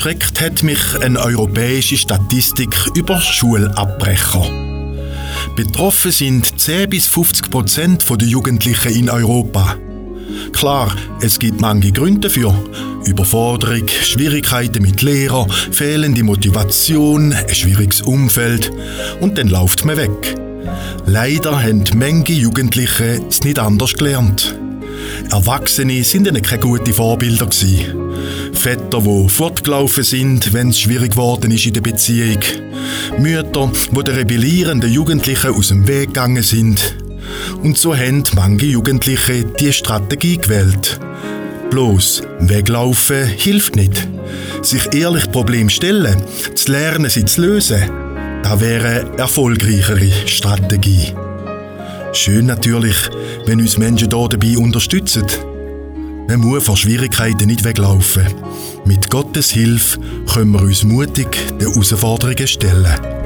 erschreckt hat mich eine europäische Statistik über Schulabbrecher. Betroffen sind 10-50% der Jugendlichen in Europa. Klar, es gibt manche Gründe dafür. Überforderung, Schwierigkeiten mit Lehrern, fehlende Motivation, ein schwieriges Umfeld und dann läuft man weg. Leider haben manche Jugendliche es nicht anders gelernt. Erwachsene sind ihnen keine guten Vorbilder gewesen. Väter, die fortgelaufen sind, wenn es schwierig geworden ist in der Beziehung. Mütter, die den rebellierenden Jugendlichen aus dem Weg gegangen sind. Und so haben manche Jugendliche die Strategie gewählt. Bloß weglaufen hilft nicht. Sich ehrlich Probleme stellen, zu lernen, sie zu lösen, das wäre eine erfolgreichere Strategie. Schön natürlich, wenn uns Menschen hier dabei unterstützen. Man muss vor Schwierigkeiten nicht weglaufen. Mit Gottes Hilfe können wir uns mutig den Herausforderungen stellen.